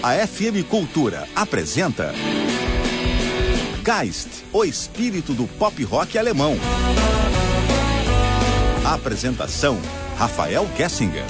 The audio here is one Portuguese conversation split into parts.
A FM Cultura apresenta Geist, o espírito do pop rock alemão. A apresentação, Rafael Gessinger.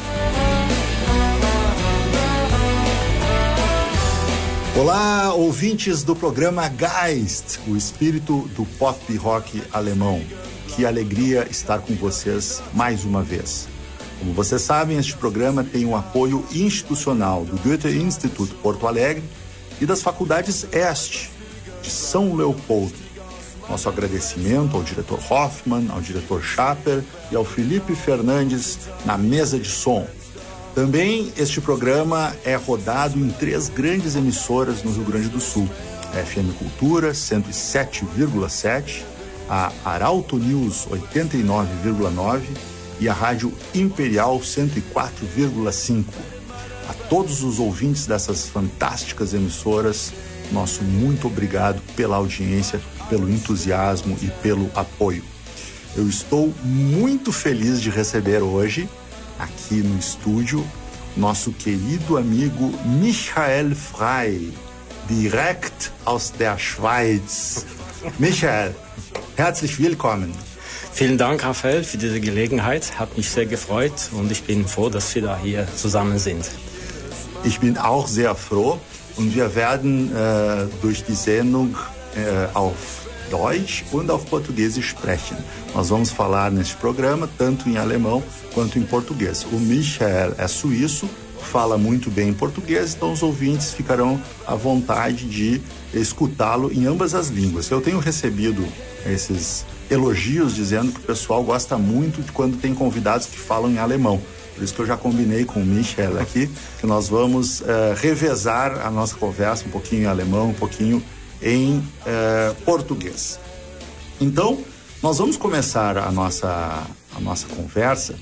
Olá, ouvintes do programa Geist, o espírito do pop rock alemão. Que alegria estar com vocês mais uma vez. Como vocês sabem, este programa tem o apoio institucional do Goethe-Institut Porto Alegre e das faculdades Este, de São Leopoldo. Nosso agradecimento ao diretor Hoffmann, ao diretor Schaper e ao Felipe Fernandes na mesa de som. Também este programa é rodado em 3 grandes emissoras no Rio Grande do Sul. A FM Cultura 107,7, a Arauto News 89,9 e a Rádio Imperial 104,5. A todos os ouvintes dessas fantásticas emissoras, nosso muito obrigado pela audiência, pelo entusiasmo e pelo apoio. Eu estou muito feliz de receber hoje, aqui no estúdio, nosso querido amigo Michael Frey, direkt aus der Schweiz. Michael, herzlich willkommen. Vielen Dank, Raphael, für diese Gelegenheit. Hat mich sehr gefreut und ich bin froh, dass wir da hier zusammen sind. Ich bin auch sehr froh und wir werden durch die Sendung auf Deutsch und auf Português sprechen. Nós vamos falar neste programa tanto em alemão quanto em português. O Michael é suíço, fala muito bem em português, então os ouvintes ficarão à vontade de escutá-lo em ambas as línguas. Eu tenho recebido esses elogios dizendo que o pessoal gosta muito de quando tem convidados que falam em alemão. Por isso que eu já combinei com o Michael aqui, que nós vamos revezar a nossa conversa um pouquinho em alemão, um pouquinho em português. Então, nós vamos começar a nossa conversa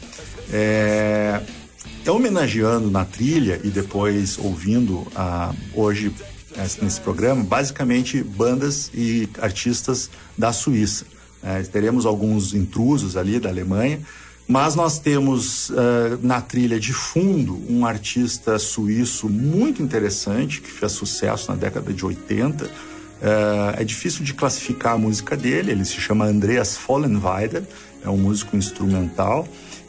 homenageando na trilha e depois ouvindo hoje nesse programa, basicamente bandas e artistas da Suíça. Teremos alguns intrusos ali da Alemanha, mas nós temos na trilha de fundo um artista suíço muito interessante que fez sucesso na década de 80. É difícil de classificar a música dele, ele se chama Andreas Vollenweider, é um músico instrumental.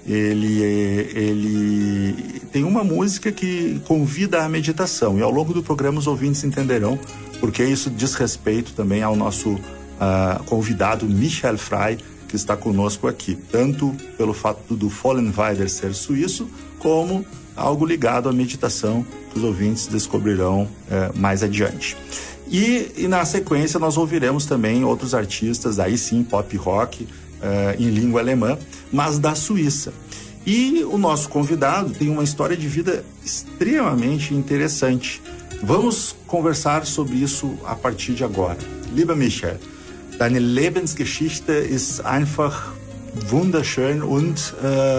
Ele tem uma música que convida à meditação, e ao longo do programa os ouvintes entenderão porque isso diz respeito também ao nosso convidado Michael Frey, que está conosco aqui, tanto pelo fato do Vollenweider ser suíço, como algo ligado à meditação que os ouvintes descobrirão mais adiante. E na sequência nós ouviremos também outros artistas, aí sim pop rock, em língua alemã, mas da Suíça. E o nosso convidado tem uma história de vida extremamente interessante. Vamos conversar sobre isso a partir de agora. Lieber Michael, deine Lebensgeschichte ist einfach wunderschön und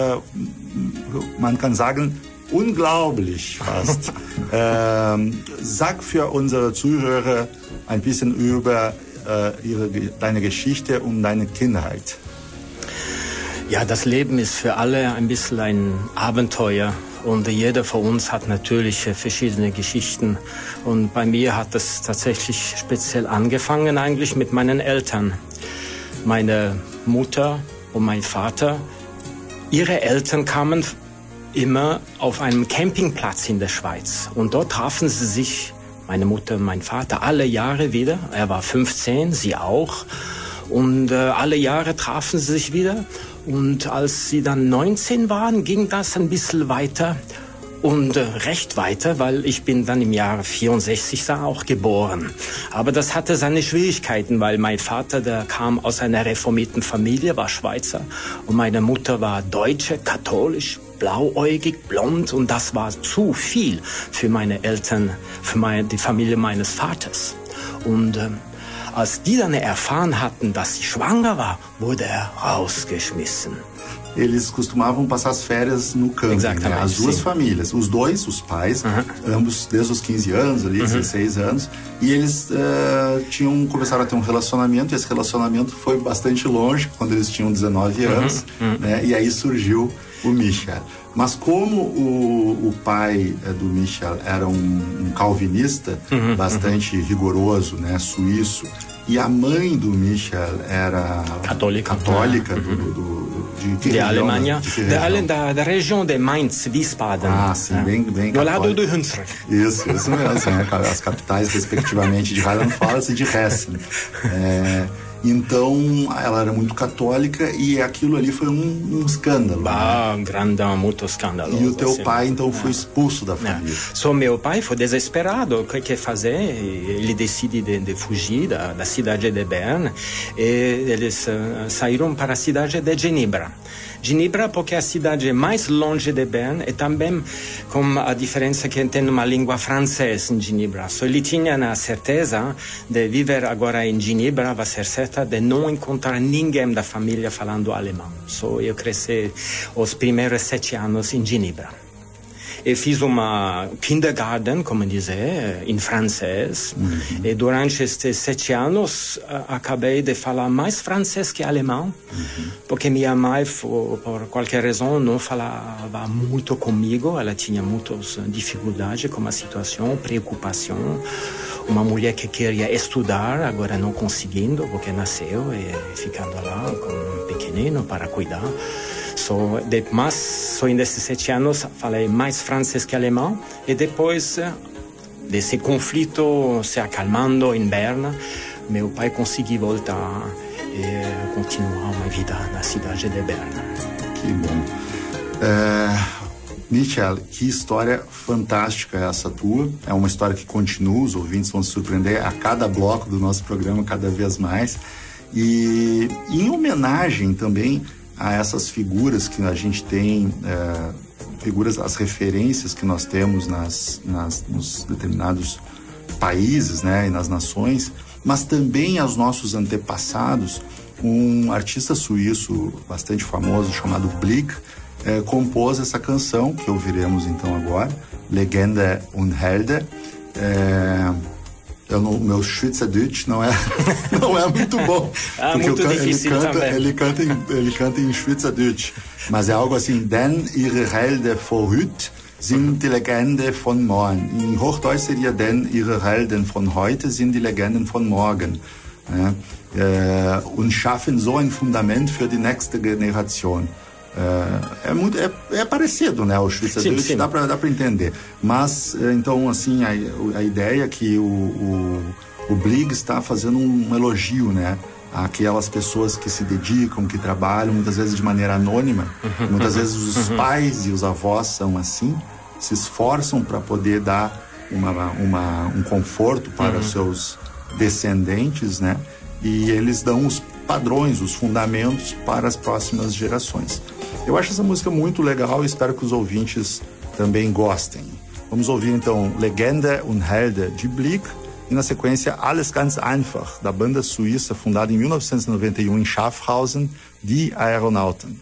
man kann sagen, unglaublich fast. Sag für unsere Zuhörer ein bisschen über deine Geschichte und deine Kindheit. Ja, das Leben ist für alle ein bisschen ein Abenteuer und jeder von uns hat natürlich verschiedene Geschichten. Und bei mir hat es tatsächlich speziell angefangen eigentlich mit meinen Eltern. Meine Mutter und mein Vater, ihre Eltern kamen immer auf einem Campingplatz in der Schweiz und dort trafen sie sich, meine Mutter und mein Vater, alle Jahre wieder. Er war 15, sie auch. Und alle Jahre trafen sie sich wieder. Und als sie dann 19 waren, ging das ein bisschen weiter und recht weiter, weil ich bin dann im Jahre 64 da auch geboren. Aber das hatte seine Schwierigkeiten, weil mein Vater, der kam aus einer reformierten Familie, war Schweizer, und meine Mutter war Deutsche, katholisch, blauäugig, blond, und das war zu viel für meine Eltern, für die Familie meines Vaters. Und als die dann erfahren hatten, dass sie schwanger war, wurde er rausgeschmissen. Eles costumavam passar as férias no camping, né? As duas famílias, os dois, os pais, ambos desde os 15 anos, ali, 16 anos, e eles começaram a ter um relacionamento, e esse relacionamento foi bastante longe, quando eles tinham 19 anos, né? E aí surgiu o Michael. Mas como o pai do Michel era um calvinista bastante rigoroso, né, suíço, e a mãe do Michel era católica de Alemanha, da região de Mainz, Wiesbaden. Sim, bem do lado do Hunsrück. Isso mesmo, né? As capitais, respectivamente, de Rheinland-Pfalz e de Hessen. Então, ela era muito católica e aquilo ali foi um escândalo. Muito escândalo. E o teu pai, então, foi expulso da família. Meu pai foi desesperado. O que fazer? Ele decide de fugir da cidade de Bern. E eles saíram para a cidade de Genebra. Genebra porque é a cidade mais longe de Bern e também com a diferença que tem uma língua francesa em Genebra. Ele tinha a certeza de viver agora em Genebra, vai ser certa de não encontrar ninguém da família falando alemão. Eu cresci os primeiros 7 anos em Genebra. Eu fiz uma kindergarten, como dizer, em francês. E durante estes 7 anos, acabei de falar mais francês que alemão, porque minha mãe, por qualquer razão, não falava muito comigo. Ela tinha muitas dificuldades com a situação, preocupação. Uma mulher que queria estudar, agora não conseguindo, porque nasceu e ficando lá com um pequenino para cuidar. Mas nesses 7 anos falei mais francês que alemão e depois desse conflito se acalmando em Berna, meu pai conseguiu voltar e continuar uma vida na cidade de Berna. Que bom. Michel, que história fantástica essa tua. É uma história que continua, os ouvintes vão se surpreender a cada bloco do nosso programa, cada vez mais. E em homenagem também a essas figuras que a gente tem, as referências que nós temos nos determinados países, né, e nas nações, mas também aos nossos antepassados, um artista suíço bastante famoso chamado Blick compôs essa canção que ouviremos então agora, Legende und Helden. Meu Schweizerdeutsch não é muito bom. Porque muito difícil ele canta em Schweizerdeutsch. Mas é algo assim: Denn ihre Helden von heute sind die Legende von morgen. Em Hochdeutsch seria: Denn ihre Helden von heute sind die Legenden von morgen. Und schaffen so ein Fundament für die nächste Generation. É parecido, né? O Schweizerdeutsch dá para entender. Mas, então, assim, a ideia é que o Blick está fazendo um elogio, né? Aquelas pessoas que se dedicam, que trabalham, muitas vezes de maneira anônima. Muitas vezes os pais e os avós são assim, se esforçam para poder dar um conforto para os seus descendentes, né? E eles dão os padrões, os fundamentos para as próximas gerações. Eu acho essa música muito legal e espero que os ouvintes também gostem. Vamos ouvir então Legende und Helden de Blick e na sequência Alles ganz einfach, da banda suíça fundada em 1991 em Schaffhausen, Die Aeronauten.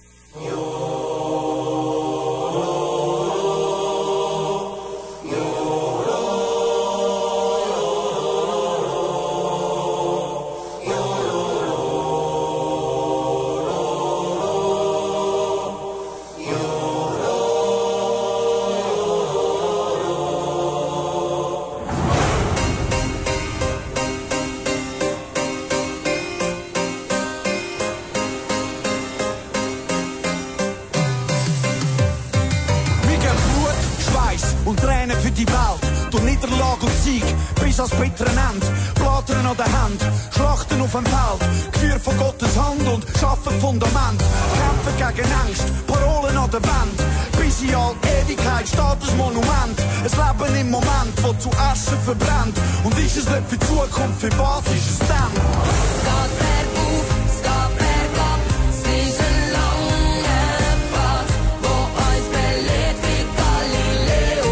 und Tränen für die Welt. Durch Niederlage und Sieg bis ans bittere Ende. Blattern an der Hand, Schlachten auf dem Feld. Geführt von Gottes Hand und schaffen Fundament. Kämpfen gegen Angst, Parolen an der Wand. Bis in all Ewigkeit steht das Monument. Ein Leben im Moment, wo zu Asche verbrennt. Und ist es nicht für die Zukunft, für was ist es dann? Es geht bergauf, es geht bergab. Es ist ein langer Pfad, wo uns belehrt wie Galileo.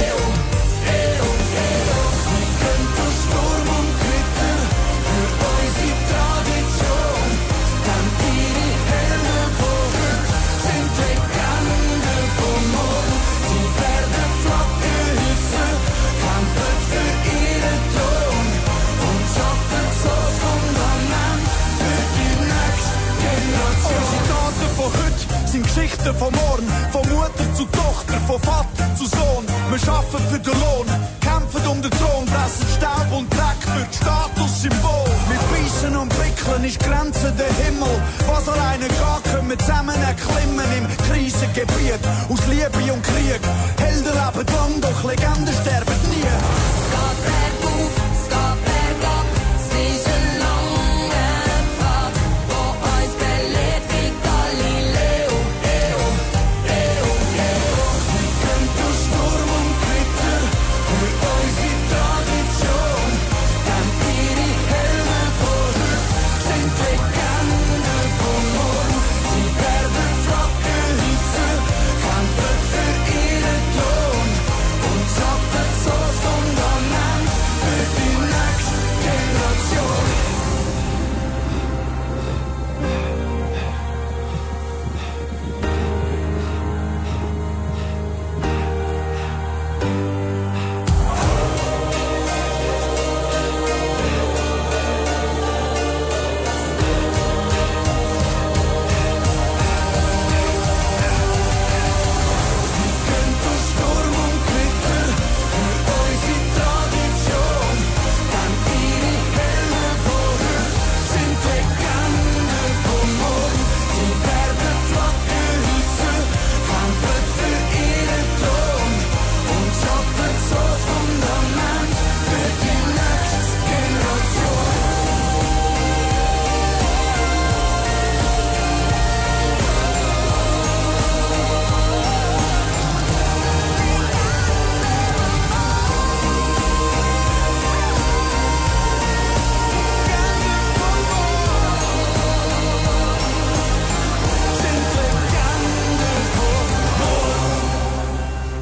Sie können durch Sturm und Gewitter für unsere Tradition. Denn ihre Helden von heute sind Legenden von morgen. Sie werden Flaggen hissen, kämpfen für ihren Thron und schaffen so das Fundament Vater zu Sohn. Wir schaffen für den Lohn, kämpfen um den Thron, fressen Staub und Dreck für das Statussymbol. Wir beißen und wickeln, ist Grenze der Himmel. Was alleine geht, können wir zusammen erklimmen im Krisengebiet. Aus Liebe und Krieg, Helden leben lang, doch Legenden sterben nie. Es geht bergauf, es geht bergab, es ist ein langer Pfad, wo uns belehrt wie Galileo. Sie können durch Sturm und Gewitter für unsere Tradition, denn ihre Helden von heute sind Legenden von morgen. Sie werden Flaggen hissen, kämpfen für ihren Thron und schaffen so das Fundament für die nächste Generation. Durch Sturm und Gewitter für unsere Tradition, denn ihre Helden von heute sind Legenden von morgen. Sie werden Flaggen hissen, kämpfen für ihren Thron und schaffen so das Fundament für die nächste Generation. Sind Legenden von morgen.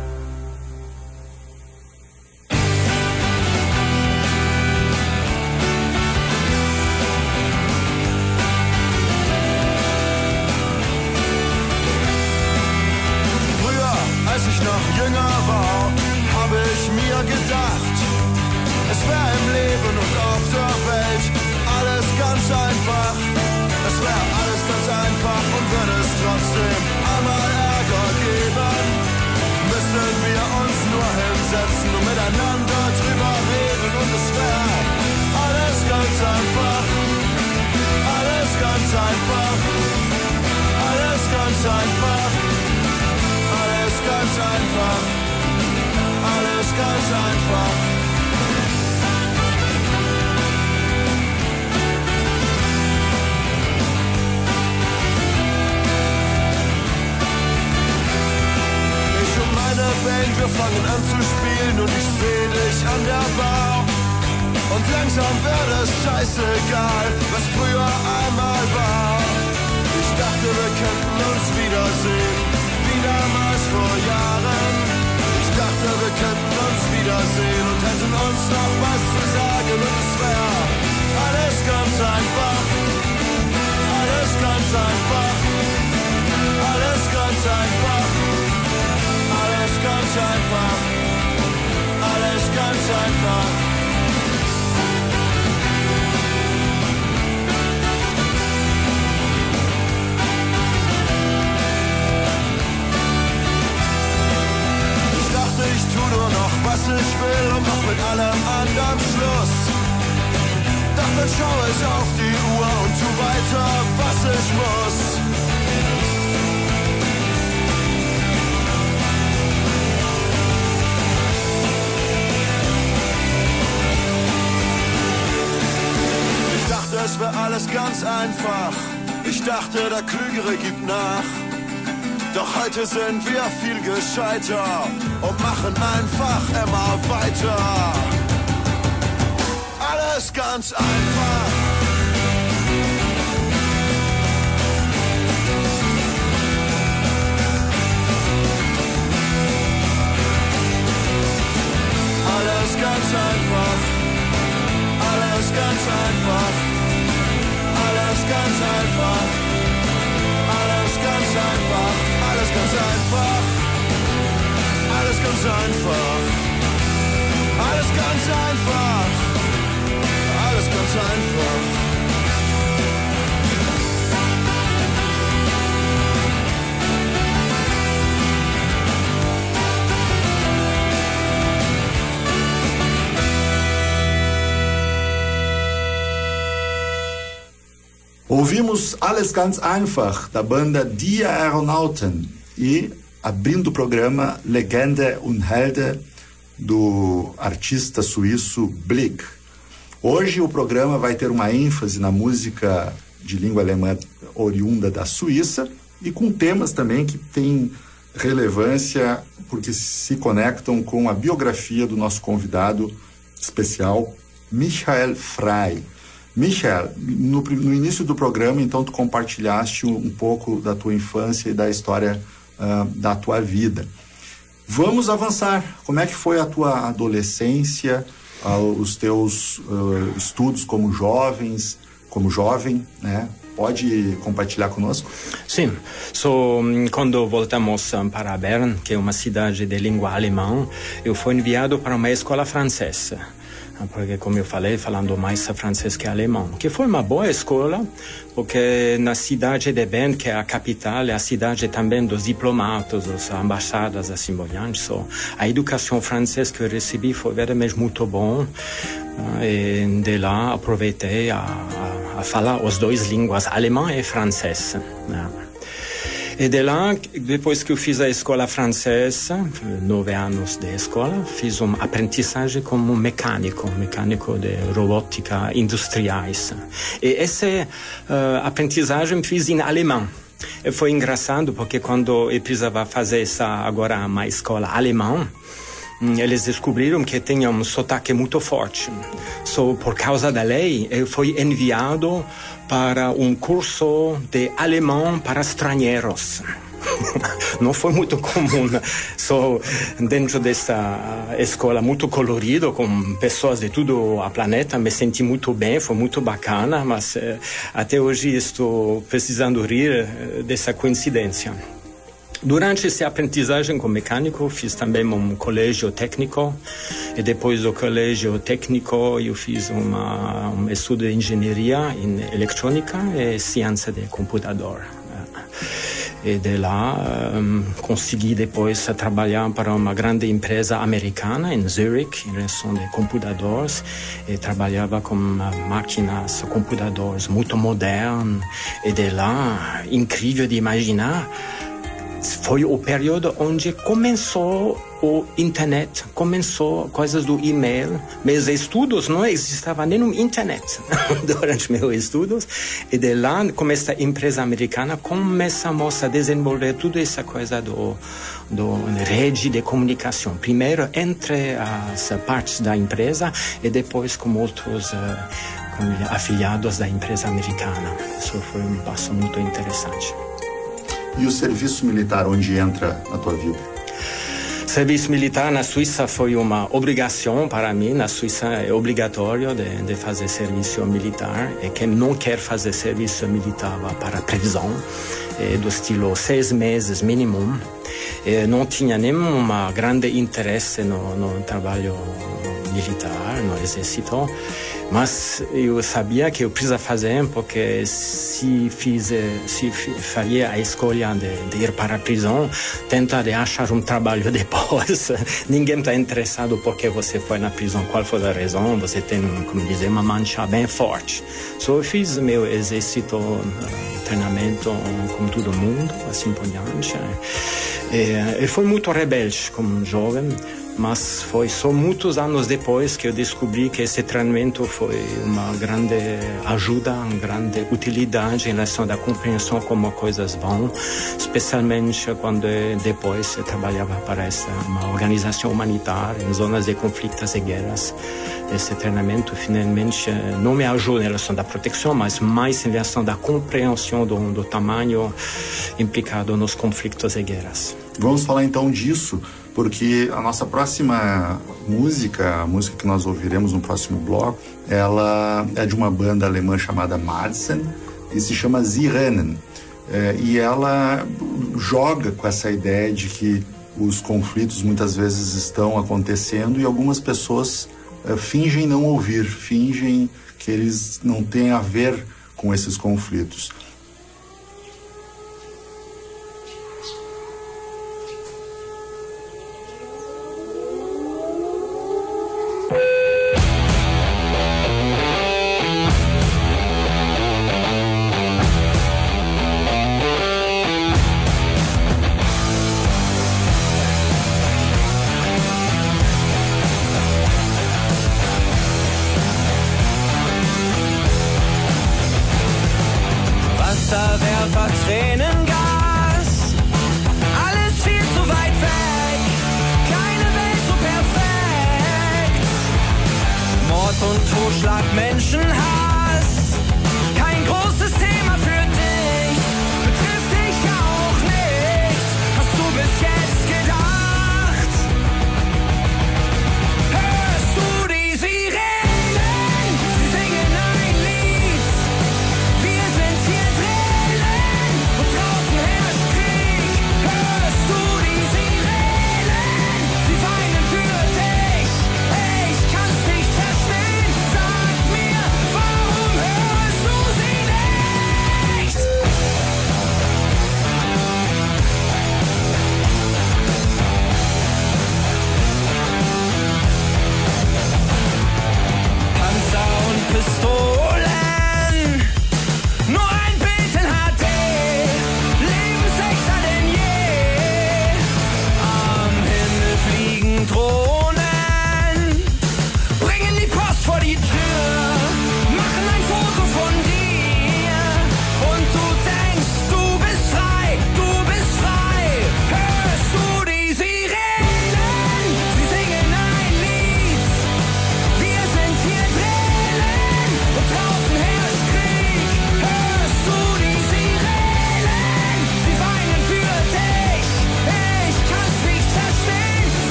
Früher, als ich noch jünger war, habe ich mir gedacht, es wäre im Leben und auf der Welt alles ganz einfach. Es wäre alles ganz einfach und würde es trotzdem einmal Ärger geben, müssten wir uns nur hinsetzen und miteinander drüber reden und es wäre alles ganz einfach. Alles ganz einfach. Alles ganz einfach. Alles ganz einfach. Alles ganz einfach. Ich und meine Band, wir fangen an zu spielen und ich seh dich an der Bar. Und langsam wird es scheißegal, was früher einmal war. Ich dachte, wir könnten uns wiedersehen, wie damals vor Jahren. Ich dachte, wir könnten uns wiedersehen und hätten uns noch was zu sagen. Und es wäre alles ganz einfach. Alles ganz einfach. Alles ganz einfach. Alles ganz einfach. Alles ganz einfach. Ich tu nur noch, was ich will und mach mit allem anderen Schluss. Doch dann schau ich auf die Uhr und tu weiter, was ich muss. Ich dachte, es wäre alles ganz einfach. Ich dachte, der Klügere gibt nach. Doch heute sind wir viel gescheiter und machen einfach immer weiter. Alles ganz einfach. Alles ganz einfach. Alles ganz einfach. Alles ganz einfach. Alles ganz einfach. Alles ganz einfach. Alles ganz einfach. Alles ganz einfach. Alles ganz einfach. Ouvimos Alles ganz einfach, da banda Die Aeronauten, e, abrindo o programa, Legende und Helden, do artista suíço Blick. Hoje o programa vai ter uma ênfase na música de língua alemã oriunda da Suíça e com temas também que têm relevância porque se conectam com a biografia do nosso convidado especial, Michael Frey. Michael, no início do programa, então, tu compartilhaste um pouco da tua infância e da história da tua vida. Vamos avançar. Como é que foi a tua adolescência, os teus estudos como jovem, né? Pode compartilhar conosco? Sim. Quando voltamos para Bern, que é uma cidade de língua alemã, eu fui enviado para uma escola francesa. Porque, como eu falei, falando mais francês que alemão, que foi uma boa escola, porque na cidade de Bern, que é a capital, é a cidade também dos diplomatas, das embaixadas, assim por diante. A educação francesa que eu recebi foi realmente muito bom, e de lá aproveitei a falar as duas línguas, alemão e francês. E de lá, depois que eu fiz a escola francesa, 9 anos de escola, fiz uma aprendizagem como mecânico de robótica industriais. E essa aprendizagem fiz em alemão. E foi engraçado porque quando eu precisava fazer agora uma escola alemã, eles descobriram que tinha um sotaque muito forte. Por causa da lei, eu fui enviado para um curso de alemão para estrangeiros. Não foi muito comum. Dentro dessa escola muito colorida, com pessoas de todo o planeta, me senti muito bem, foi muito bacana, mas até hoje estou precisando rir dessa coincidência. Durante essa aprendizagem como mecânico, fiz também um colégio técnico, e depois do colégio técnico eu fiz um estudo de engenharia em eletrônica e ciência de computador. E de lá consegui depois trabalhar para uma grande empresa americana em Zurich, em relação de computadores, e trabalhava com máquinas, computadores muito modernos, e de lá, incrível de imaginar, foi o período onde começou o internet, começou coisas do e-mail. Meus estudos não existava nenhum internet durante meus estudos, e de lá, com essa empresa americana, começamos a desenvolver toda essa coisa do rede de comunicação. Primeiro entre as partes da empresa e depois com outros afiliados da empresa americana. Isso foi um passo muito interessante. E o serviço militar, onde entra na tua vida? Serviço militar na Suíça foi uma obrigação para mim. Na Suíça é obrigatório de fazer serviço militar. E quem não quer fazer serviço militar vai para a prisão, do estilo 6 meses mínimo. Não tinha nenhum grande interesse no trabalho militar, no exército. Mas eu sabia que eu precisava fazer, porque se faria a escolha de ir para a prisão, tenta de achar um trabalho depois. Ninguém está interessado porque você foi na prisão, qual foi a razão, você tem, como dizer, uma mancha bem forte. Eu fiz meu exército, treinamento com todo mundo, assim por diante. E fui muito rebelde como jovem. Mas foi só muitos anos depois que eu descobri que esse treinamento foi uma grande ajuda, uma grande utilidade em relação à compreensão como coisas vão, especialmente quando depois eu trabalhava para uma organização humanitária em zonas de conflitos e guerras. Esse treinamento finalmente não me ajuda em relação à proteção, mas mais em relação à compreensão do tamanho implicado nos conflitos e guerras. Vamos falar então disso, porque a nossa próxima música, a música que nós ouviremos no próximo bloco, ela é de uma banda alemã chamada Madsen e se chama Sie Rennen. E ela joga com essa ideia de que os conflitos muitas vezes estão acontecendo e algumas pessoas fingem não ouvir, fingem que eles não têm a ver com esses conflitos.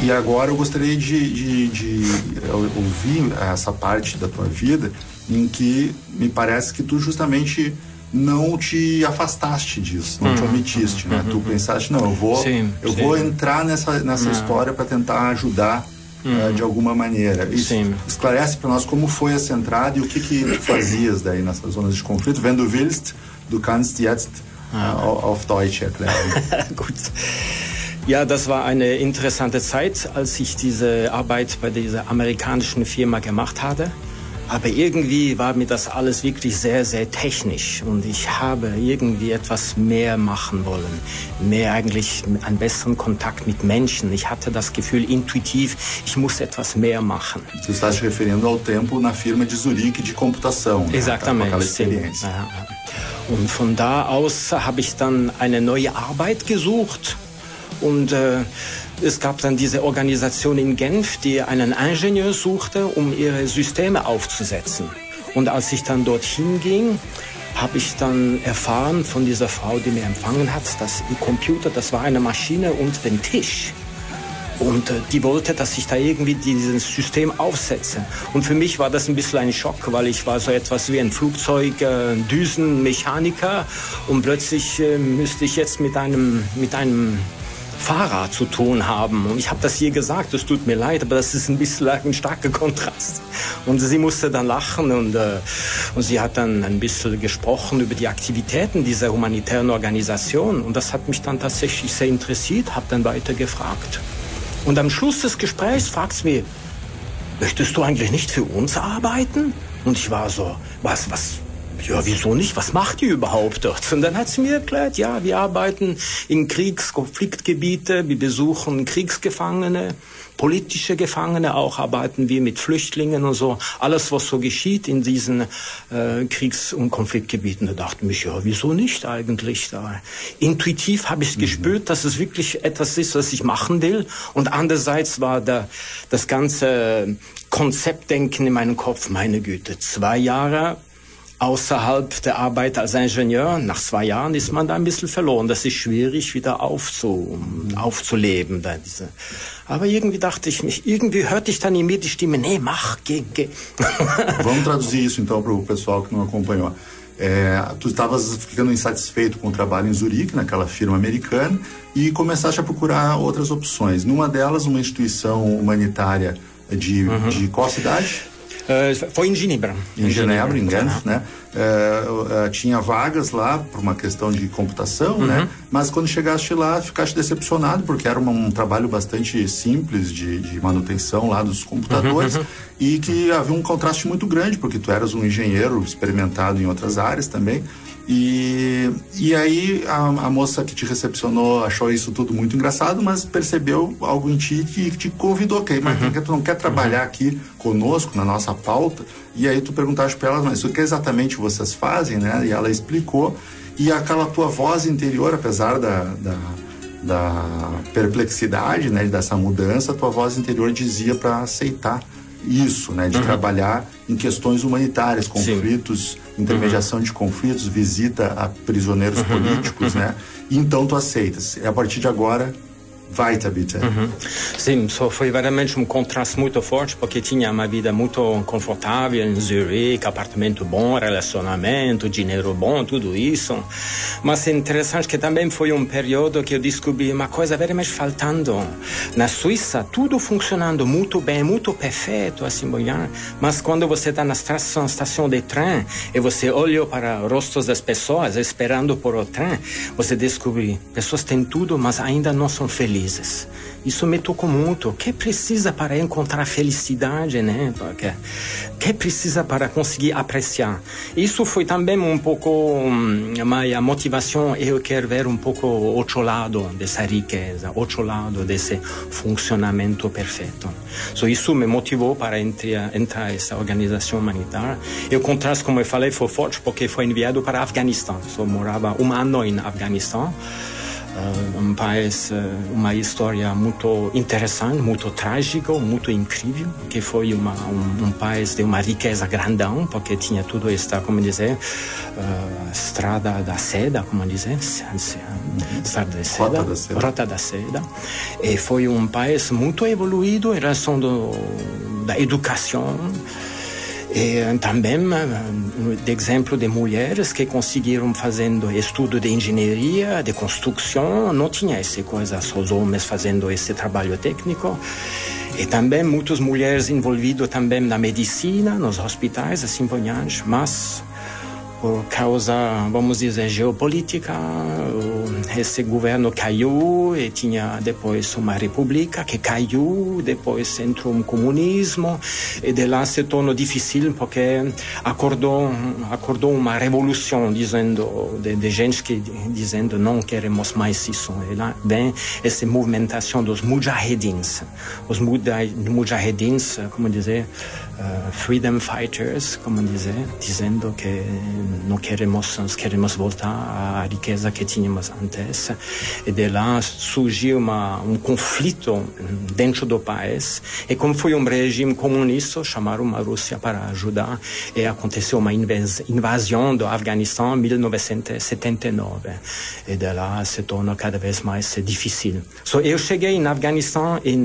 E agora eu gostaria de ouvir essa parte da tua vida em que me parece que tu justamente não te afastaste disso, não te omitiste, né? Tu pensaste, não, eu vou entrar nessa história para tentar ajudar de alguma maneira. Isso esclarece para nós como foi essa entrada e o que tu fazias daí nessas zonas de conflito. Wenn du willst, du kannst jetzt auf Deutsch erklären. Gut. Ja, das war eine interessante Zeit, als ich diese Arbeit bei dieser amerikanischen Firma gemacht habe. Aber irgendwie war mir das alles wirklich sehr, sehr technisch und ich habe irgendwie etwas mehr machen wollen. Mehr eigentlich einen besseren Kontakt mit Menschen. Ich hatte das Gefühl intuitiv, ich muss etwas mehr machen. Você está se referindo ao tempo na firma de Zurique de computação. Exatamente. Aquela experiência. Und von da aus habe ich dann eine neue Arbeit gesucht. Und es gab dann diese Organisation in Genf, die einen Ingenieur suchte, um ihre Systeme aufzusetzen. Und als ich dann dorthin ging, habe ich dann erfahren von dieser Frau, die mir empfangen hat, dass im Computer, das war eine Maschine unter dem Tisch. Und die wollte, dass ich da irgendwie dieses System aufsetze. Und für mich war das ein bisschen ein Schock, weil ich war so etwas wie ein Flugzeug-Düsenmechaniker und plötzlich müsste ich jetzt mit einem Fahrer zu tun haben. Und ich habe das ihr gesagt, es tut mir leid, aber das ist ein bisschen ein starker Kontrast. Und sie musste dann lachen und sie hat dann ein bisschen gesprochen über die Aktivitäten dieser humanitären Organisation. Und das hat mich dann tatsächlich sehr interessiert, habe dann weiter gefragt. Und am Schluss des Gesprächs fragt sie mich, möchtest du eigentlich nicht für uns arbeiten? Und ich war so, was? Ja, wieso nicht? Was macht ihr überhaupt dort? Und dann hat sie mir erklärt, ja, wir arbeiten in Kriegskonfliktgebiete, wir besuchen Kriegsgefangene, politische Gefangene, auch arbeiten wir mit Flüchtlingen und so. Alles, was so geschieht in diesen Kriegs- und Konfliktgebieten. Da dachte ich mich, ja, wieso nicht eigentlich? Da intuitiv habe ich gespürt, dass es wirklich etwas ist, was ich machen will. Und andererseits war das ganze Konzeptdenken in meinem Kopf, meine Güte, 2 Jahre außerhalb der Arbeit als Ingenieur, nach 2 Jahren ist man da ein bisschen verloren. Das ist schwierig, wieder aufzuleben. Aber irgendwie dachte ich mich, irgendwie hörte ich dann in mir die Stimme, nee, mach, geh. Vamos traduzir isso então para o pessoal que não acompanhou. Tu estavas ficando insatisfeito com o trabalho em Zurique, naquela firma americana, e começaste a procurar outras opções. Numa delas, uma instituição humanitária de qual cidade? Foi em Genebra. Em Genebra, em Genf, né? Tinha vagas lá por uma questão de computação, né? Mas quando chegaste lá, ficaste decepcionado porque era um trabalho bastante simples de manutenção lá dos computadores e que havia um contraste muito grande porque tu eras um engenheiro experimentado em outras áreas também. E aí a moça que te recepcionou achou isso tudo muito engraçado, mas percebeu algo em ti que te convidou, mas tu não quer trabalhar aqui conosco na nossa pauta? E aí tu perguntaste para ela, mas o que exatamente vocês fazem, né? E ela explicou, e aquela tua voz interior, apesar da perplexidade, né, dessa mudança, tua voz interior dizia para aceitar isso, né, de trabalhar em questões humanitárias, conflitos, intermediação de conflitos, visita a prisioneiros políticos, né? E então tu aceitas. E a partir de agora, weiter bitte. Sim, foi veramente contraste muito forte, porque tinha uma vida muito confortável em Zurique, apartamento bom, relacionamento, dinheiro bom, tudo isso. Mas é interessante que também foi período que eu descobri uma coisa veramente faltando. Na Suíça, tudo funcionando muito bem, muito perfeito, assim, mas quando você está na estação de trem e você olha para os rostos das pessoas esperando por o trem, você descobre, pessoas têm tudo, mas ainda não são felizes. Isso me tocou muito. O que precisa para encontrar felicidade, né? O que precisa para conseguir apreciar? Isso foi também pouco a motivação. Eu quero ver pouco o outro lado dessa riqueza, outro lado desse funcionamento perfeito. Isso me motivou para entrar nessa organização humanitária. E o contraste, como eu falei, foi forte porque foi enviado para Afeganistão. Eu morava 1 ano em Afeganistão. um país, uma história muito interessante, muito trágica, muito incrível, que foi um país de uma riqueza grandão, porque tinha tudo esta, como dizer, estrada da seda, como dizer, estrada da seda, rota da seda, e foi um país muito evoluído em relação da educação. E também, de exemplo de mulheres que conseguiram fazendo estudo de engenharia, de construção, não tinha essa coisa, só os homens fazendo esse trabalho técnico. E também muitas mulheres envolvidas também na medicina, nos hospitais, assim por diante, mas por causa, vamos dizer, geopolítica, esse governo caiu e tinha depois uma república que caiu, depois entrou um comunismo e de lá se tornou difícil porque acordou uma revolução dizendo de gente que dizendo não queremos mais isso. E lá vem essa movimentação dos mujahedins. Os mujahedins, como dizer, freedom fighters, como dizer, dizendo que nós queremos voltar à riqueza que tínhamos antes. E de lá surgiu um conflito dentro do país. E como foi um regime comunista, chamaram a Rússia para ajudar. E aconteceu uma invasão do Afeganistão em 1979. E de lá se torna cada vez mais difícil. Eu cheguei no Afeganistão em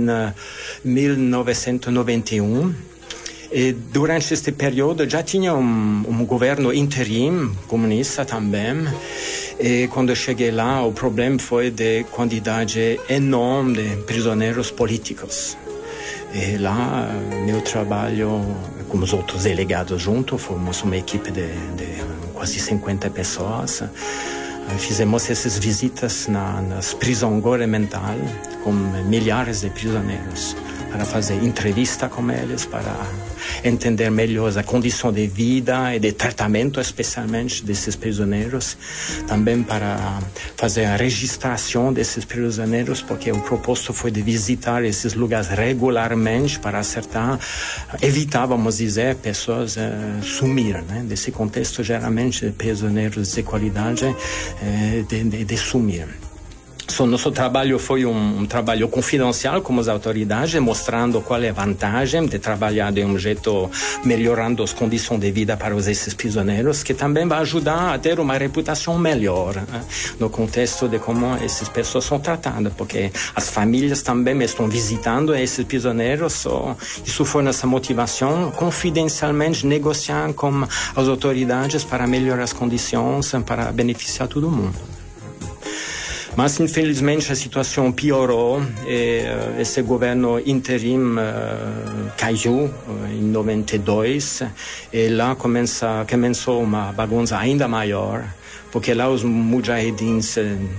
1991. E durante este período já tinha um governo interim comunista também. E quando cheguei lá, o problema foi de quantidade enorme de prisioneiros políticos. E lá, meu trabalho, com os outros delegados juntos, fomos uma equipe de quase 50 pessoas. Fizemos essas visitas nas prisões governamentais com milhares de prisioneiros, para fazer entrevista com eles, para entender melhor a condição de vida e de tratamento, especialmente desses prisioneiros. Também para fazer a registração desses prisioneiros, porque o propósito foi de visitar esses lugares regularmente para evitar, vamos dizer, pessoas sumir, né? Desse contexto, geralmente, prisioneiros de qualidade, de sumir. Nosso trabalho foi um trabalho confidencial com as autoridades, mostrando qual é a vantagem de trabalhar de um jeito melhorando as condições de vida para esses prisioneiros, que também vai ajudar a ter uma reputação melhor, no contexto de como essas pessoas são tratadas, porque as famílias também estão visitando esses prisioneiros. Isso foi nossa motivação, confidencialmente negociar com as autoridades para melhorar as condições, para beneficiar todo mundo. Mas, infelizmente, a situação piorou e esse governo interim caiu em 92 e lá começou uma bagunça ainda maior, porque lá os mujahedins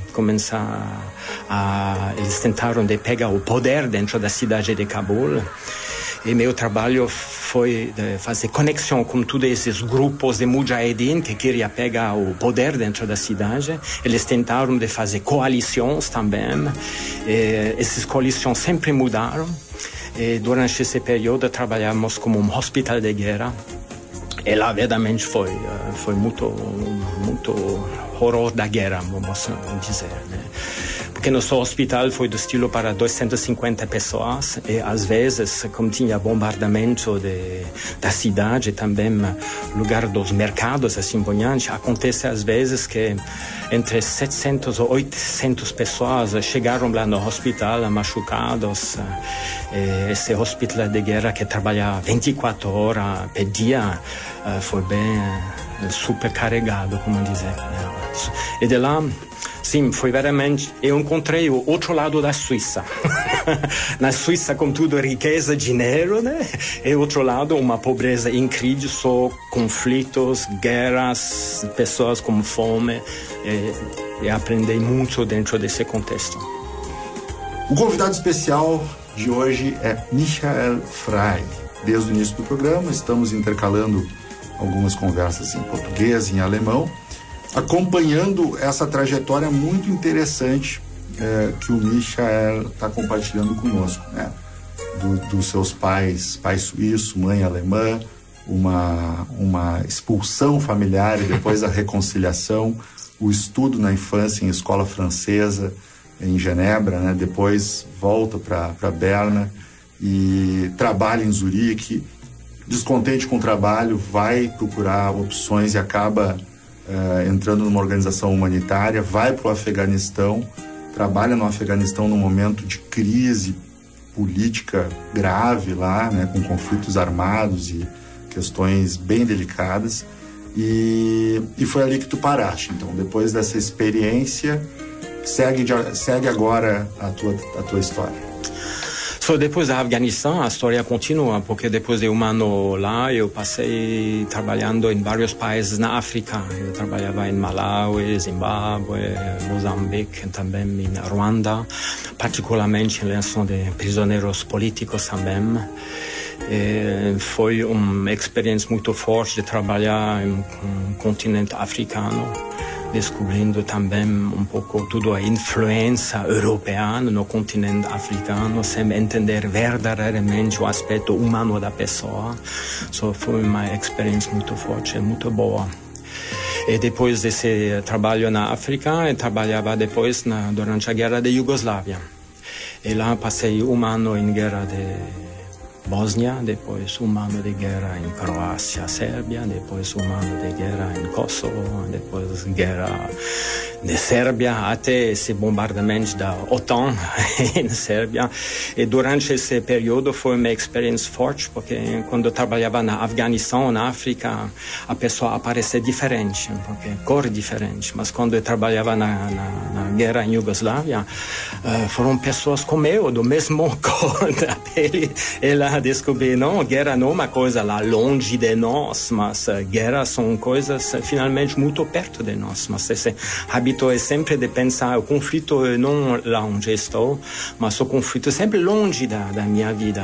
eles tentaram de pegar o poder dentro da cidade de Cabul. E meu trabalho foi de fazer conexão com todos esses grupos de mujahedin que queriam pegar o poder dentro da cidade. Eles tentaram de fazer coalições também. E essas coalições sempre mudaram. E durante esse período trabalhamos como um hospital de guerra. E lá, verdadeiramente, foi muito horror da guerra, vamos dizer, né? Porque nosso hospital foi do estilo para 250 pessoas e às vezes, como tinha bombardamento da cidade, também lugar dos mercados, assim por diante, acontece às vezes que entre 700 ou 800 pessoas chegaram lá no hospital machucados. Esse hospital de guerra que trabalhava 24 horas por dia foi bem super carregado, como dizer. E de lá, sim, foi veramente... Eu encontrei o outro lado da Suíça. Na Suíça, com tudo riqueza, dinheiro, né? E outro lado, uma pobreza incrível, só conflitos, guerras, pessoas com fome. E aprendi muito dentro desse contexto. O convidado especial de hoje é Michael Frey. Desde o início do programa, estamos intercalando algumas conversas em português, em alemão, acompanhando essa trajetória muito interessante que o Michael está compartilhando conosco, né? Dos seus pais, pai suíço, mãe alemã, uma expulsão familiar e depois a reconciliação o estudo na infância em escola francesa, em Genebra, né? Depois volta para Berna e trabalha em Zurique. Descontente com o trabalho, vai procurar opções e acaba entrando numa organização humanitária, vai para o Afeganistão, trabalha no Afeganistão num momento de crise política grave lá, né, com conflitos armados e questões bem delicadas, e foi ali que tu paraste. Então, depois dessa experiência, segue agora a tua história. Depois do Afeganistão, a história continua, porque depois de um ano lá, eu passei trabalhando em vários países na África. Eu trabalhava em Malawi, Zimbábue, Moçambique, também em Ruanda, particularmente em relação de prisioneiros políticos também. Foi uma experiência muito forte de trabalhar no continente africano, descobrindo também um pouco toda a influência europeia no continente africano, sem entender verdadeiramente o aspecto humano da pessoa. Foi uma experiência muito forte, muito boa. E depois desse trabalho na África, eu trabalhava depois durante a guerra da Iugoslávia. E lá passei um ano em guerra de Bósnia, depois um ano de guerra em Croácia, Sérvia, depois um ano de guerra em Kosovo, depois guerra de Sérvia, até esse bombardamento da OTAN em Sérvia. E durante esse período foi uma experiência forte, porque quando eu trabalhava na Afeganistão, na África, a pessoa aparecia diferente, porque cor diferente. Mas quando eu trabalhava na guerra em Iugoslávia, foram pessoas como eu, do mesmo cor da pele. Ela descobri, não, guerra não é uma coisa lá longe de nós, mas guerra são coisas finalmente muito perto de nós. Mas esse hábito é sempre de pensar, o conflito não lá onde estou, mas o conflito é sempre longe da minha vida.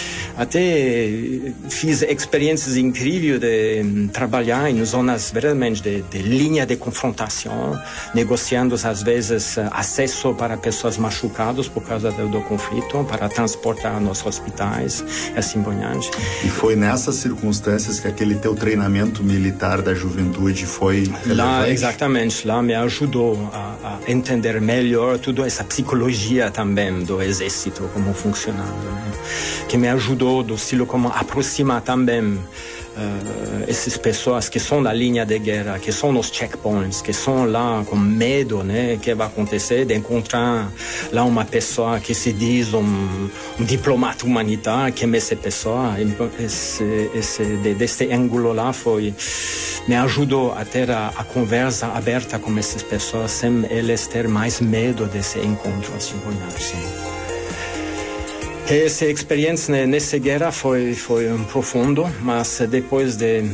Até fiz experiências incríveis de trabalhar em zonas verdadeiramente de linha de confrontação, negociando às vezes acesso para pessoas machucadas por causa do conflito, para transportar nos hospitais, e assim por diante. E foi nessas circunstâncias que aquele teu treinamento militar da juventude foi relevante? Lá, exatamente, lá me ajudou a entender melhor toda essa psicologia também do exército, como funcionando, né? Que me ajudou do estilo como aproximar também essas pessoas que são na linha de guerra, que são nos checkpoints, que são lá com medo, né, que vai acontecer, de encontrar lá uma pessoa que se diz um diplomata humanitário, que é essa pessoa. Desse ângulo lá me ajudou a ter a conversa aberta com essas pessoas, sem eles ter mais medo desse encontro, assim por diante. Essa experiência nessa guerra foi profundo, mas depois de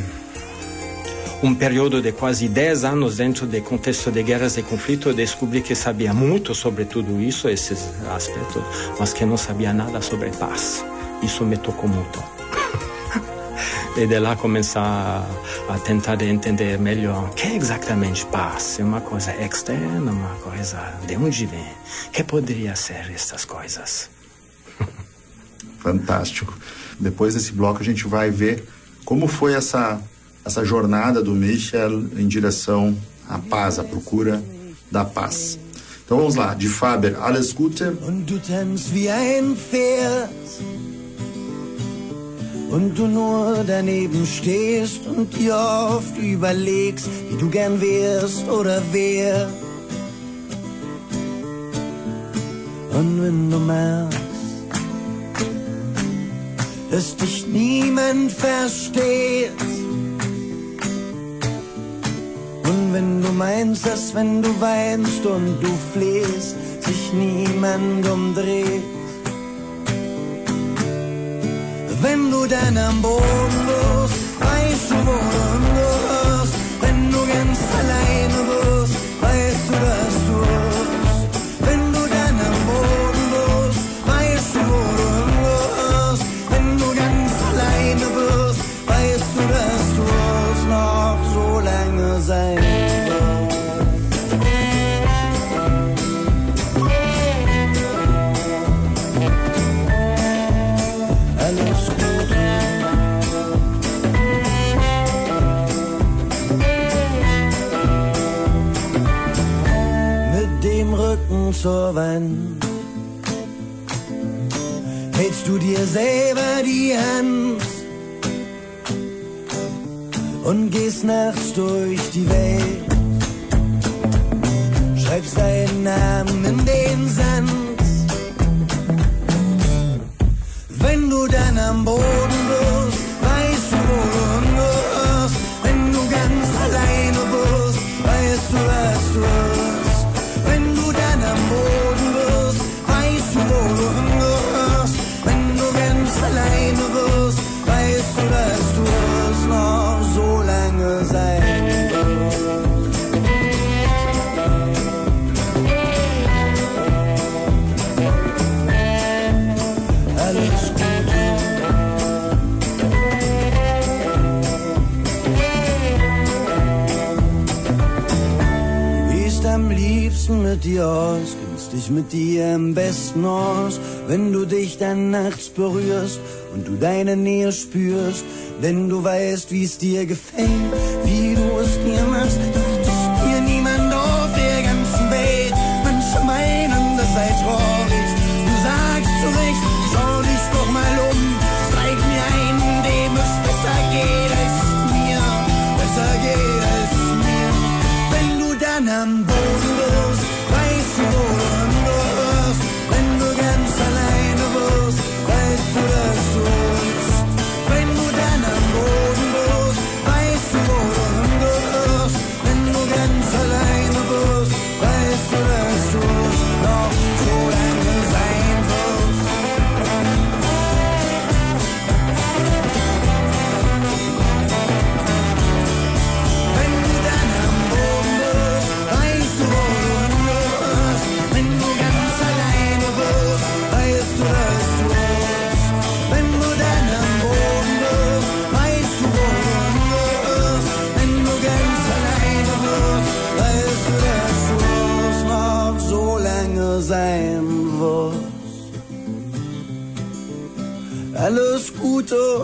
um período de quase 10 anos dentro do contexto de guerras e conflitos, eu descobri que sabia muito sobre tudo isso, esses aspectos, mas que não sabia nada sobre paz. Isso me tocou muito. E de lá começar a tentar entender melhor o que é exatamente paz. É uma coisa externa, uma coisa de onde vem. O que poderia ser essas coisas? Fantástico. Depois desse bloco a gente vai ver como foi essa jornada do Michel em direção à paz, à procura da paz. Então vamos lá, de Faber, Alles Gute. Und du tanzt wie ein Pferd und du nur daneben stehst und dir oft überlegst, wie du gern wärst oder wer. Und wenn du merkst, dass dich niemand versteht, und wenn du meinst, dass wenn du weinst und du flehst, sich niemand umdreht, wenn du dann am Boden wirst, weißt du, wo du hingehörst, wenn du ganz alleine wirst, weißt du, dass du wirst, wenn du dann am Boden wirst, weißt du, wo du hingehörst, wenn du ganz alleine wirst, weißt du, dass du es noch so lange sein wirst. Alles Gute. zur Wand. Hältst du dir selber die Hand und gehst nachts durch die Welt, schreibst deinen Namen in den Sand. Wenn du dann am Boden bist, weißt du, wo du hingehörst. Wenn du ganz alleine bist, weißt du, was du hast. Wenn du dann am Boden bist, weißt du, wo du hingehörst. Wenn du ganz alleine bist, weißt du, dass du es noch so lange sein wirst. Alles Gute. Du gehst am liebsten mit dir aus, kennst dich mit dir am besten aus, wenn du dich dann nachts berührst und du deine Nähe spürst, wenn du weißt, wie es dir gefällt, wie du es mir machst, macht es dir niemand auf der ganzen Welt. Manche meinen, das sei traurig, du sagst zu Recht, schau dich doch mal um, zeig mir einen, dem es besser geht als mir, besser geht als mir. Wenn du dann am Boden bist, weißt du, wo du hingehörst. Wenn du ganz alleine bist, weißt du, dass du bist. Wenn du dann am Boden bist, weißt du, wo du hingehörst. Wenn du ganz alleine bist, weißt du, dass du es noch so lange sein wirst. Wenn du dann am Boden bist, weißt du, wo du hingehörst. Wenn du ganz alleine bist, weißt du, dass du bist. Wenn du dann am Boden bist, weißt du, wo du hingehörst. Wenn du ganz alleine bist, weißt du, dass du es noch so lange sein wirst. Alles Gute.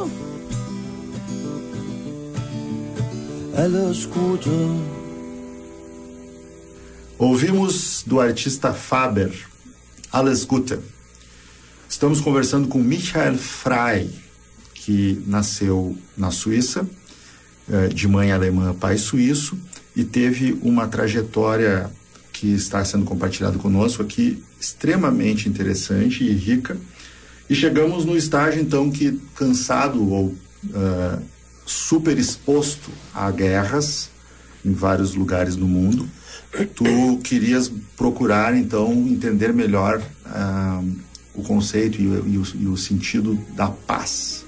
Alles Gute. Ouvimos do artista Faber, Alles Gute. Estamos conversando com Michael Frey, que nasceu na Suíça, de mãe alemã, pai suíço, e teve uma trajetória que está sendo compartilhada conosco aqui, extremamente interessante e rica. E chegamos no estágio, então, que cansado ou super exposto a guerras em vários lugares do mundo, tu querias procurar, então, entender melhor o conceito e o sentido da paz.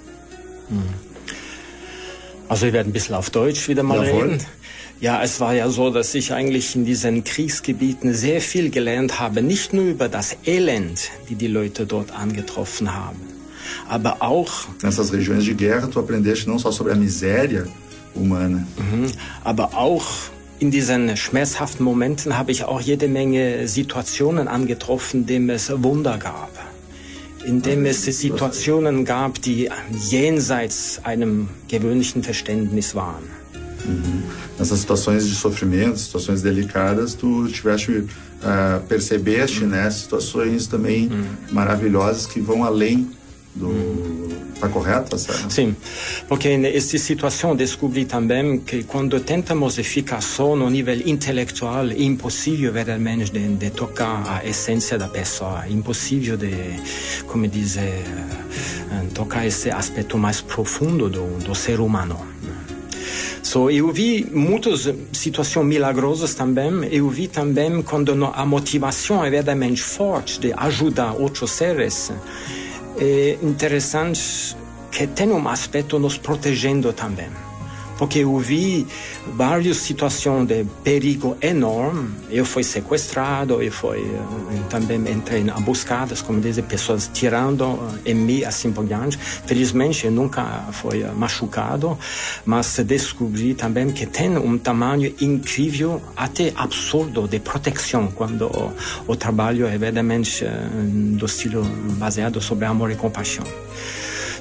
Also wir werden ein bisschen auf Deutsch wieder mal reden. Ja, es war ja so, dass ich eigentlich in diesen Kriegsgebieten sehr viel gelernt habe, nicht nur über das Elend, die Leute dort angetroffen haben, aber auch... Nessas regiões de guerra, tu aprendeste não só sobre a miséria humana. Aber auch in diesen schmerzhaften Momenten habe ich auch jede Menge Situationen angetroffen, in denen es Wunder gab. In dem es Situationen gab, die jenseits einem gewöhnlichen Verständnis waren. Nessas situações de sofrimento, situações delicadas, tu percebeste, né, situações também maravilhosas que vão além do... Está correto? Sim, porque nessa situação descobri também que quando tentamos ficar só no nível intelectual, é impossível veramente de tocar a essência da pessoa, é impossível de, como dizer, tocar esse aspecto mais profundo do ser humano. So, eu vi muitas situações milagrosas também. Eu vi também quando a motivação é verdadeiramente forte de ajudar outros seres. É interessante que tem aspecto nos protegendo também. Porque eu vi várias situações de perigo enorme. Eu fui sequestrado, eu fui também entrei em emboscadas, como dizem, pessoas tirando em mim, assim por diante. Felizmente, eu nunca fui machucado, mas descobri também que tem tamanho incrível, até absurdo, de proteção, quando o trabalho é verdadeiramente do estilo baseado sobre amor e compaixão.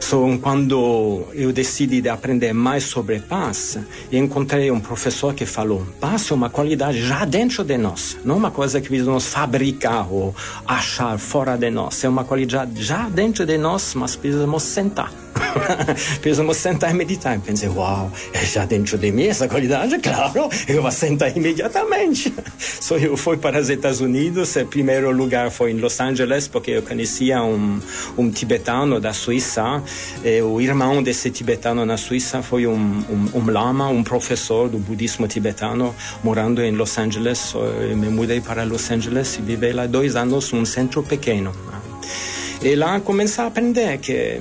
Quando eu decidi de aprender mais sobre paz, eu encontrei um professor que falou: paz é uma qualidade já dentro de nós, não uma coisa que precisamos fabricar ou achar fora de nós. É uma qualidade já dentro de nós, mas precisamos sentar. Precisamos sentar e meditar. Eu pensei: uau, é já dentro de mim essa qualidade? Claro, eu vou sentar imediatamente. Eu fui para os Estados Unidos. O primeiro lugar foi em Los Angeles, porque eu conhecia um tibetano da Suíça. O irmão desse tibetano na Suíça foi um lama, um professor do budismo tibetano, morando em Los Angeles. Eu me mudei para Los Angeles e vivi lá 2 anos num centro pequeno. E lá comecei a aprender que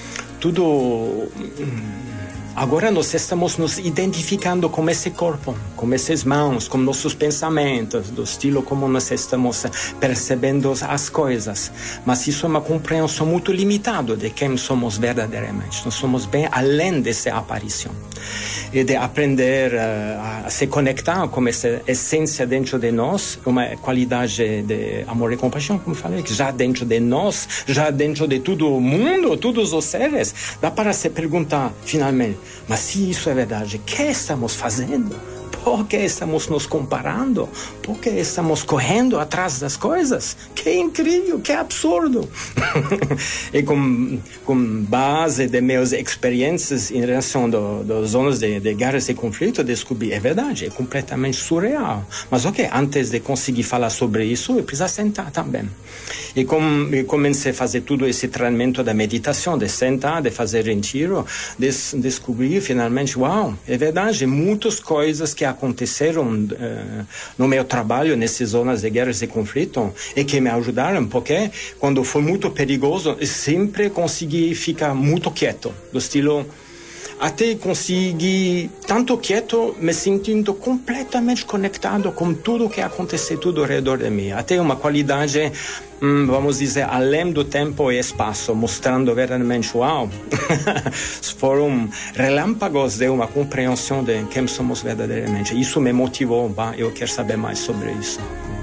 tudo. Agora nós estamos nos identificando com esse corpo, com essas mãos, com nossos pensamentos, do estilo como nós estamos percebendo as coisas. Mas isso é uma compreensão muito limitada de quem somos verdadeiramente. Nós somos bem além dessa aparição. E de aprender a se conectar com essa essência dentro de nós, uma qualidade de amor e compaixão, como falei, que já dentro de nós, já dentro de todo o mundo, todos os seres, dá para se perguntar, finalmente, mas se isso é verdade, o que estamos fazendo? Por que estamos nos comparando? Por que estamos correndo atrás das coisas? Que incrível, que absurdo! E com base de minhas experiências em relação das zonas de guerras e conflito, descobri, é verdade, é completamente surreal. Mas antes de conseguir falar sobre isso, eu preciso sentar também. E eu comecei a fazer todo esse treinamento da meditação, de sentar, de fazer retiro, descobri finalmente, uau, é verdade, muitas coisas que aconteceram no meu trabalho nessas zonas de guerras e conflito e que me ajudaram, porque quando foi muito perigoso, eu sempre consegui ficar muito quieto, do estilo, até consegui tanto quieto, me sentindo completamente conectado com tudo que acontece tudo ao redor de mim. Até uma qualidade, vamos dizer, além do tempo e espaço, mostrando verdadeiramente, uau, foram relâmpagos de uma compreensão de quem somos verdadeiramente. Isso me motivou, eu quero saber mais sobre isso.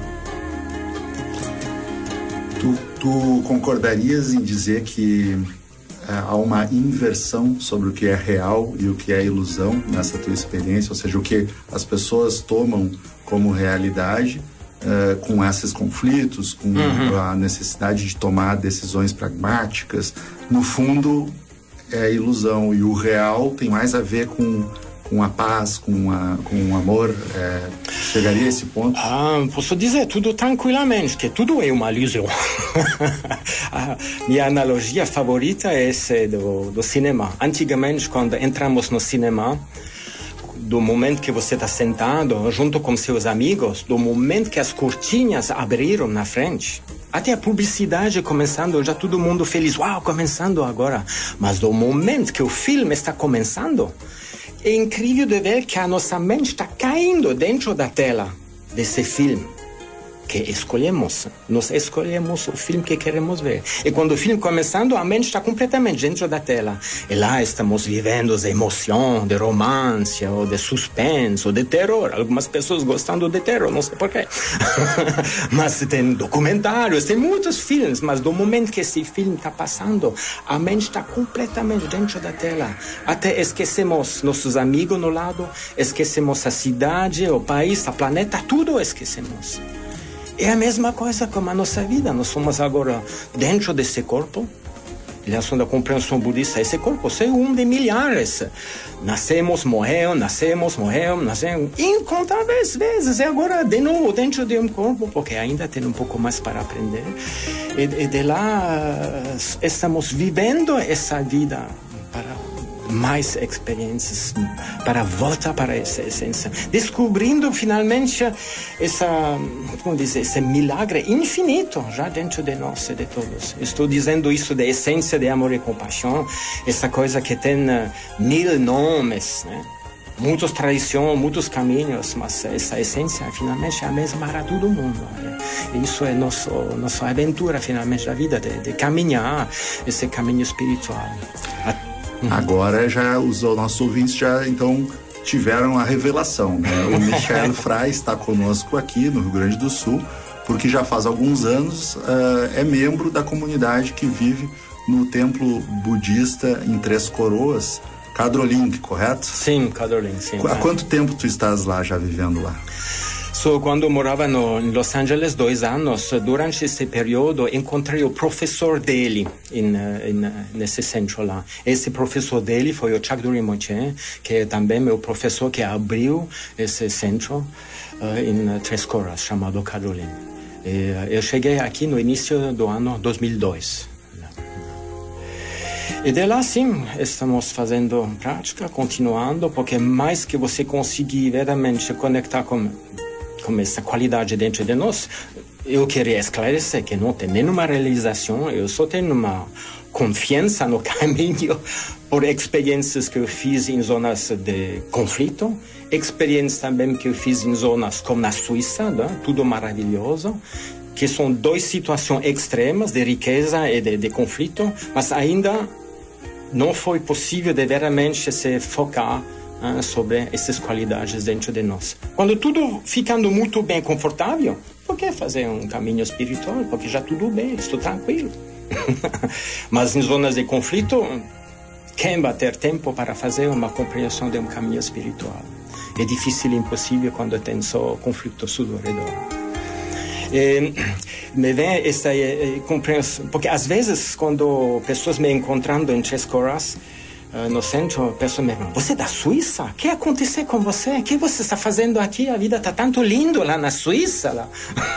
Tu concordarias em dizer que há uma inversão sobre o que é real e o que é ilusão nessa tua experiência, ou seja, o que as pessoas tomam como realidade com esses conflitos, com a necessidade de tomar decisões pragmáticas, no fundo é ilusão, e o real tem mais a ver com a paz, com o amor. Chegaria a esse ponto? Posso dizer tudo tranquilamente, que tudo é uma ilusão. A minha analogia favorita é essa do cinema. Antigamente, quando entramos no cinema, do momento que você está sentado junto com seus amigos, do momento que as cortinas abriram na frente, até a publicidade começando, já todo mundo feliz, uau, começando agora. Mas do momento que o filme está começando, é incrível de ver que a nossa mente está caindo dentro da tela desse filme que escolhemos. Nós escolhemos o filme que queremos ver. E quando o filme começando, a mente está completamente dentro da tela. E lá estamos vivendo a emoção de romance, ou de suspense, ou de terror. Algumas pessoas gostam de terror, não sei porquê. Mas tem documentários, tem muitos filmes, mas do momento que esse filme está passando, a mente está completamente dentro da tela. Até esquecemos nossos amigos no lado, esquecemos a cidade, o país, o planeta, tudo esquecemos. É a mesma coisa com a nossa vida. Nós somos agora dentro desse corpo. Em relação à compreensão budista, esse corpo é um de milhares. Nascemos, morremos, incontáveis vezes. E agora, de novo, dentro de um corpo, porque ainda tem um pouco mais para aprender. E de lá, estamos vivendo essa vida para mais experiências, para voltar para essa essência, descobrindo finalmente esse milagre infinito já dentro de nós e de todos. Estou dizendo isso da essência de amor e compaixão, essa coisa que tem 1000 nomes, né? Muitas tradições, muitos caminhos, mas essa essência finalmente é a mesma para todo mundo. Né? E isso é nossa aventura finalmente da vida, de caminhar esse caminho espiritual. Agora já os nossos ouvintes já então tiveram a revelação, né? O Michael Frey está conosco aqui no Rio Grande do Sul, porque já faz alguns anos é membro da comunidade que vive no templo budista em Três Coroas, Kadroling, correto? Sim, Kadroling, sim. Há quanto tempo tu estás lá, já vivendo lá? Quando morava em Los Angeles 2 anos, durante esse período encontrei o professor dele nesse centro lá. Esse professor dele foi o Chagdu Rinpoche, que é também meu professor que abriu esse centro em Três Coroas, chamado Kadroling. Eu cheguei aqui no início do ano 2002. E de lá, sim, estamos fazendo prática, continuando, porque mais que você conseguir verdadeiramente conectar com essa qualidade dentro de nós, eu queria esclarecer que não tem nenhuma realização, eu só tenho uma confiança no caminho por experiências que eu fiz em zonas de conflito, experiências também que eu fiz em zonas como na Suíça, né? Tudo maravilhoso, que são duas situações extremas de riqueza e de conflito, mas ainda não foi possível de verdadeiramente se focar sobre essas qualidades dentro de nós. Quando tudo ficando muito bem confortável, por que fazer um caminho espiritual? Porque já tudo bem, estou tranquilo. Mas em zonas de conflito, quem vai ter tempo para fazer uma compreensão de um caminho espiritual? É difícil e impossível quando tem só conflito ao redor. Me vem essa compreensão, porque às vezes quando pessoas me encontrando em Três Coroas, no centro, a pessoa me pergunta: você é da Suíça? O que aconteceu com você? O que você está fazendo aqui? A vida está tanto linda lá na Suíça. Lá.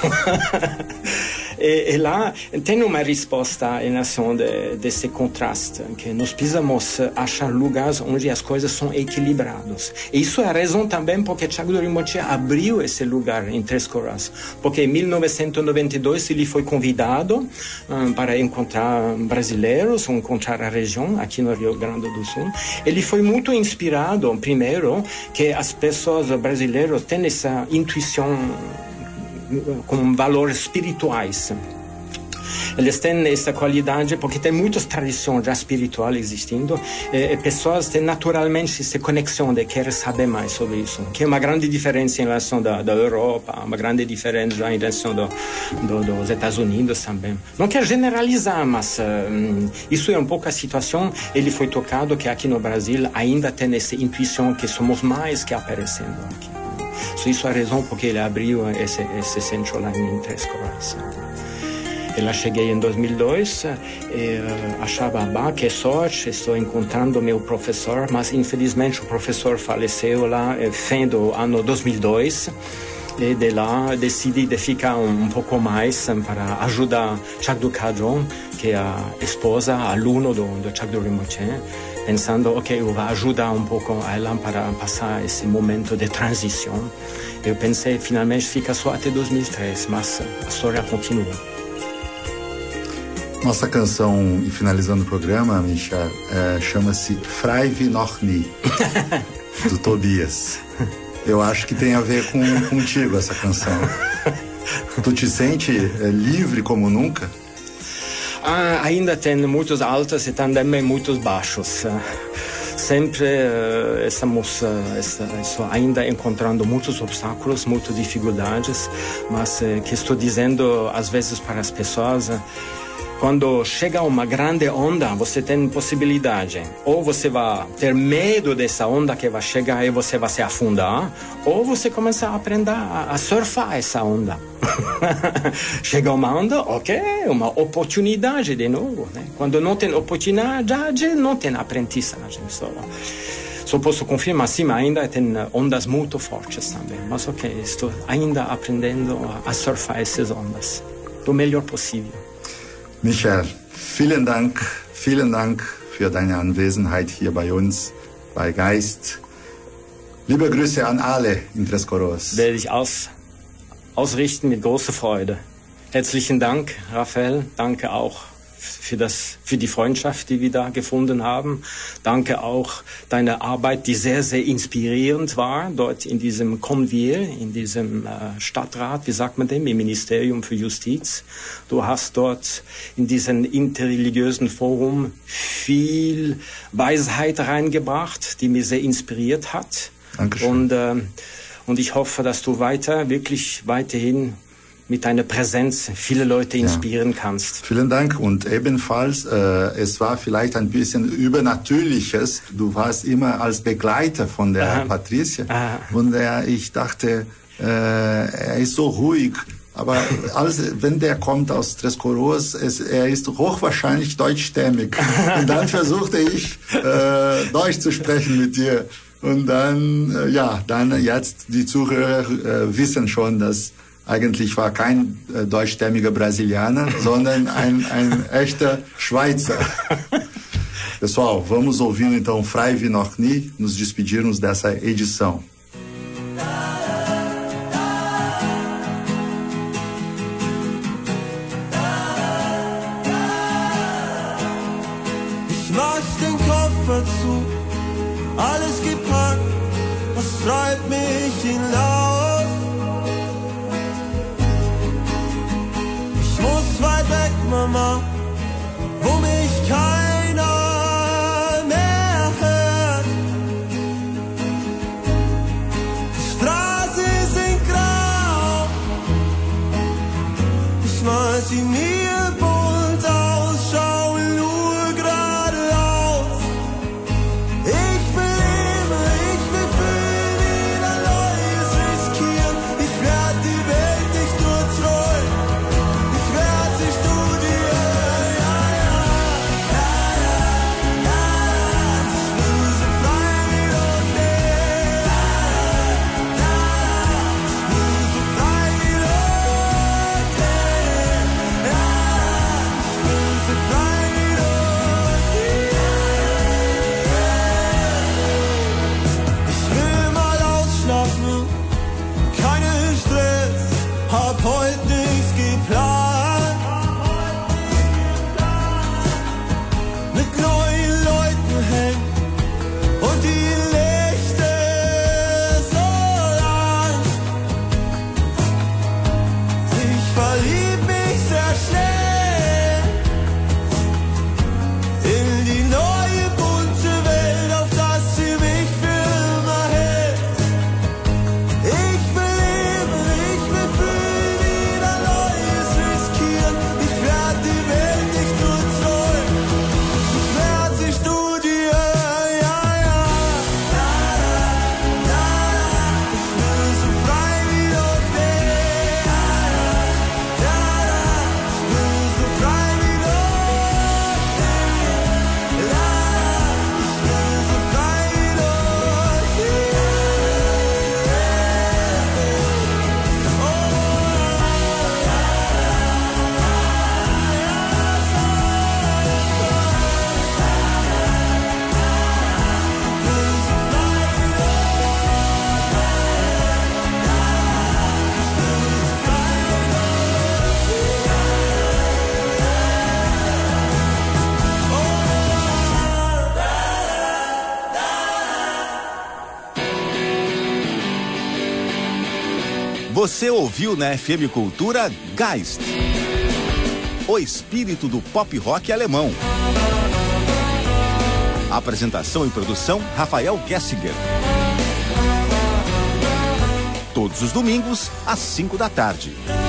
e lá tem uma resposta em relação desse contraste, que nós precisamos achar lugares onde as coisas são equilibradas. E isso é a razão também porque Chagdu Rinpoche abriu esse lugar em Três Coroas. Porque em 1992 ele foi convidado para encontrar brasileiros, encontrar a região aqui no Rio Grande do Sul. Ele foi muito inspirado, primeiro, que as pessoas brasileiras têm essa intuição com valores espirituais. Eles têm essa qualidade porque tem muitas tradições já espirituais existindo e pessoas têm naturalmente essa conexão de querer saber mais sobre isso, que é uma grande diferença em relação da Europa, uma grande diferença em relação dos Estados Unidos também. Não quero generalizar, mas isso é um pouco a situação. Ele foi tocado que aqui no Brasil ainda tem essa intuição que somos mais que aparecendo aqui. Isso é a razão porque ele abriu esse centro lá em Três Coroas. Eu cheguei em 2002 e achava, que sorte, estou encontrando meu professor, mas infelizmente o professor faleceu lá no fim do ano 2002. E de lá decidi de ficar um pouco mais para ajudar Chagdu Kadron, que é a esposa, aluno do Chagdu Rinpoche, pensando, eu vou ajudar um pouco ela para passar esse momento de transição. Eu pensei, finalmente, fica só até 2003, mas a história continua. Nossa canção, e finalizando o programa, Michel, chama-se Freive noch nie, do Tobias. Eu acho que tem a ver contigo essa canção. Tu te sente livre como nunca? Ainda tem muitos altos e também muitos baixos. Sempre estamos ainda encontrando muitos obstáculos, muitas dificuldades, mas que estou dizendo às vezes para as pessoas: quando chega uma grande onda, você tem possibilidade. Ou você vai ter medo dessa onda que vai chegar e você vai se afundar, ou você começa a aprender a surfar essa onda. Chega uma onda, uma oportunidade de novo. Né? Quando não tem oportunidade, não tem aprendizagem. Só posso confirmar, sim, ainda tem ondas muito fortes também. Mas estou ainda aprendendo a surfar essas ondas do melhor possível. Michel, vielen Dank für deine Anwesenheit hier bei uns, bei Geist. Liebe Grüße an alle in Três Coroas. Werde ich ausrichten mit großer Freude. Herzlichen Dank, Raphael. Danke auch für die Freundschaft, die wir da gefunden haben. Danke auch deine Arbeit, die sehr, sehr inspirierend war, dort in diesem Konvil, in diesem Stadtrat, wie sagt man dem, im Ministerium für Justiz. Du hast dort in diesem interreligiösen Forum viel Weisheit reingebracht, die mich sehr inspiriert hat. Dankeschön. Und ich hoffe, dass du weiterhin mit deiner Präsenz viele Leute inspirieren kannst. Vielen Dank und ebenfalls, es war vielleicht ein bisschen Übernatürliches. Du warst immer als Begleiter von der Patricia und ich dachte, er ist so ruhig. Aber wenn der kommt aus Tres Coroas, er ist hochwahrscheinlich deutschstämmig. Und dann versuchte ich, Deutsch zu sprechen mit dir. Und dann jetzt die Zuhörer wissen schon, dass eigentlich war kein deutschstämmiger Brasilianer, sondern ein echter Schweizer. Pessoal, vamos ouvindo então Frei Vinocni nos despedirmos dessa edição. Zu, alles gepackt, was treibt mich hinaus? Ich muss weit weg, Mama, wo mich keiner mehr hört. Die Straßen sind grau, ich mal sie mir bunt ausschauen, nur geradeaus. Ich will leben, ich will für wieder Neues riskieren. Ich werd die Welt nicht nur treu, ich werd sie studieren. Ja, ja, ja, ja, ja. Ich will so frei wie noch nie. Ja, ja, ja. Ich will so frei wie noch nie. Ja, ich will so frei wie noch nie. Ich will mal ausschlafen, keinen Stress, hab heute nichts geplant. Mit neuen Leuten hängen und die Lichter so lang. Ich verlieb mich sehr schnell in die neue bunte Welt, auf dass sie mich für immer hält. Ich will leben, ich will für wieder Neues riskieren. Ich werd die Welt nicht nur treu, ich werd sie studieren. Ja, ja, ja, ja, ich will so frei wie noch nie. Ja, ja, ich will so frei wie noch nie. Ja, ich will so frei wie noch nie. Você ouviu na FM Cultura Geist, o espírito do pop rock alemão. Apresentação e produção Rafael Gessinger. Todos os domingos às 5 da tarde.